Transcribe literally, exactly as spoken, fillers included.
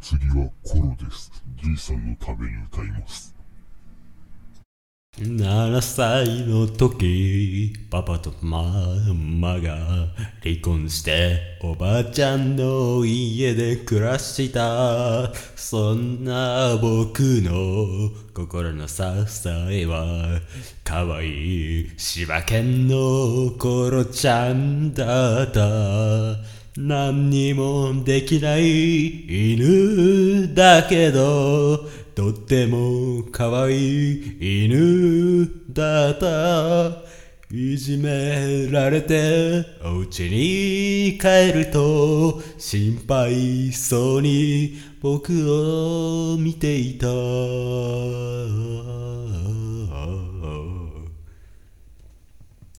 次はコロです。じいさんのために歌います。 ななさいの時、パパとママが離婚しておばあちゃんの家で暮らした。そんな僕の心の支えは可愛い柴犬のコロちゃんだった。何にもできない犬だけどとっても可愛い犬だった。いじめられてお家に帰ると心配そうに僕を見ていた。